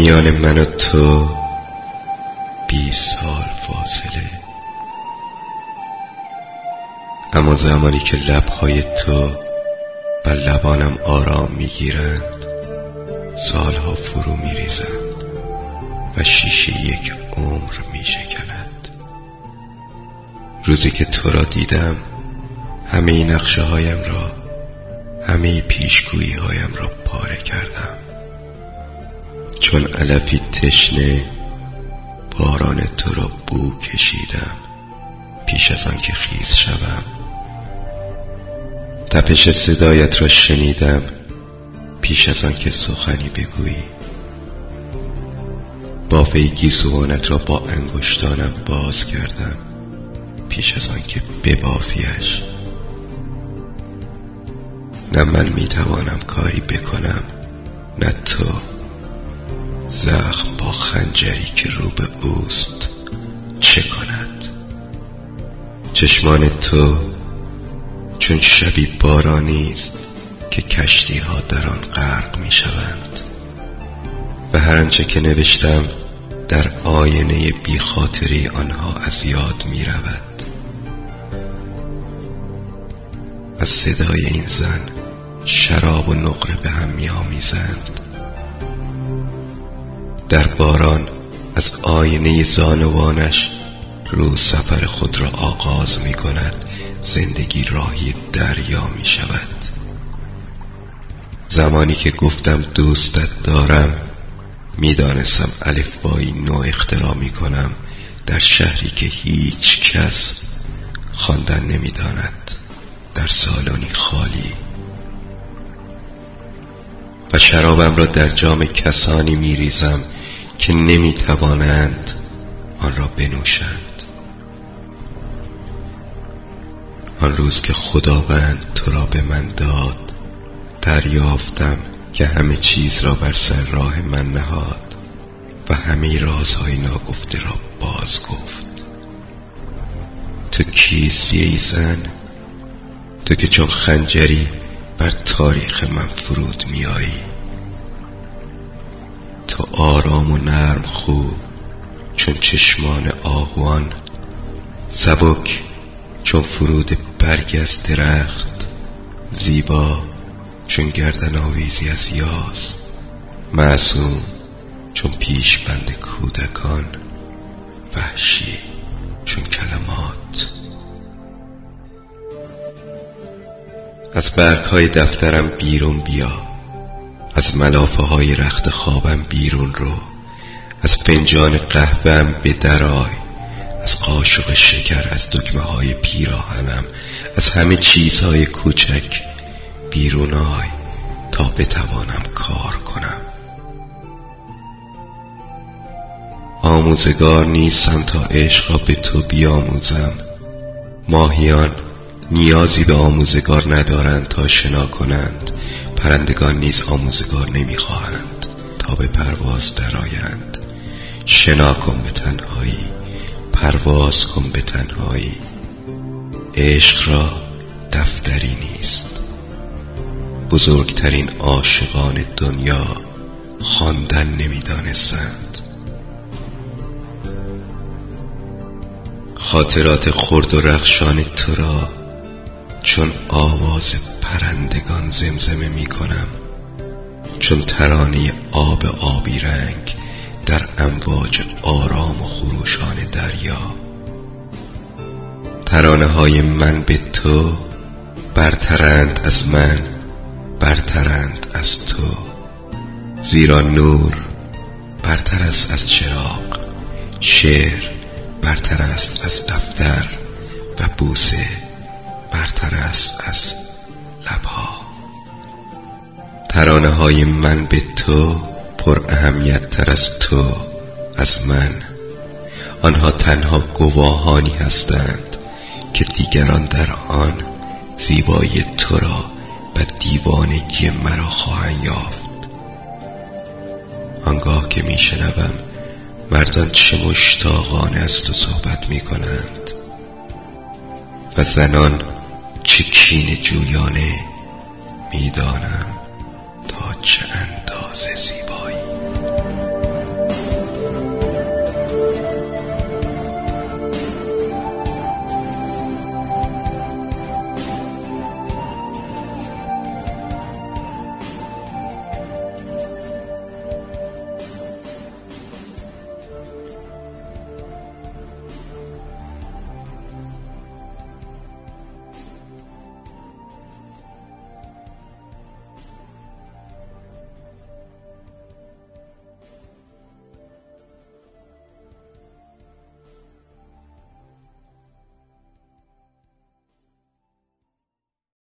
میان من و تو 20 سال فاصله، اما زمانی که لبهای تو بر لبانم آرام میگیرند، سالها فرو میریزند و شیشه یک عمر میشکند. روزی که تو را دیدم، همه نقشه هایم را، همه پیشگویی هایم را پاره کردم. چون علفی تشنه باران تو را بو کشیدم، پیش از آن که خیس شوم. تپش صدایت را شنیدم، پیش از آن که سخنی بگویی. بافه گیسوانت را با انگشتانم باز کردم، پیش از آن که ببافیش. نه من میتوانم کاری بکنم، نه تو. زخم با خنجری که رو به اوست چه کند؟ چشمان تو چون شبی بارانی است که کشتی ها در آن غرق می شوند و هر آنچه که نوشتم در آینه بی خاطری آنها از یاد می رود. از صدای این زن شراب و نقره به هم می آمیزند. در باران از آینه زانوانش رو سفر خود را آغاز می کند. زندگی راهی دریا می شود. زمانی که گفتم دوستت دارم، می دانستم الفبایی نو اختراع می کنم در شهری که هیچ کس خواندن نمی داند، در سالنی خالی. و شرابم را در جام کسانی می ریزم که نمی توانند آن را بنوشند. آن روز که خداوند تو را به من داد، دریافتم که همه چیز را بر سر راه من نهاد و همه رازهای ناگفته را باز گفت. تو کیستی ای زن؟ تو که چون خنجری بر تاریخ من فرود می آیی. تو آرام و نرم خو چون چشمان آهوان، سبک چون فرود برگ از درخت، زیبا چون گردن آویزی از یاس، معصوم چون پیش بند کودکان، وحشی چون کلمات. از برگ های دفترم بیرون بیا، از ملافه های رخت خوابم بیرون رو، از فنجان قهوه‌ام به درآی، از قاشق شکر، از دکمه های پیراهنم، از همه چیزهای کوچک بیرون آی تا بتوانم کار کنم. آموزگار نیستم تا عشق را به تو بیاموزم. ماهیان نیازی به آموزگار ندارند تا شنا کنند. پرندگان نیز آموزگار نمیخواهند تا به پرواز درآیند. شنا کن به تنهایی، پرواز کن به تنهایی. عشق را دفتری نیست. بزرگترین عاشقان دنیا خواندن نمیدانستند. خاطرات خرد و رخشان تو را چون آواز پرندگان زمزمه می کنم، چون ترانه آب آبی رنگ در امواج آرام و خروشان دریا. ترانه های من به تو برترند از من، برترند از تو، زیرا نور برتر است از چراغ، شعر برتر است از دفتر و بوسه برتر است از لبها. ترانه های من به تو پر اهمیت تر از تو، از من. آنها تنها گواهانی هستند که دیگران در آن زیبایی تو را و دیوانگی مرا خواهند یافت. آنگاه که می شنوم مردان چه مشتاقانه از تو صحبت می کنند و زنان چه کینه جویانه، می دانم تا چه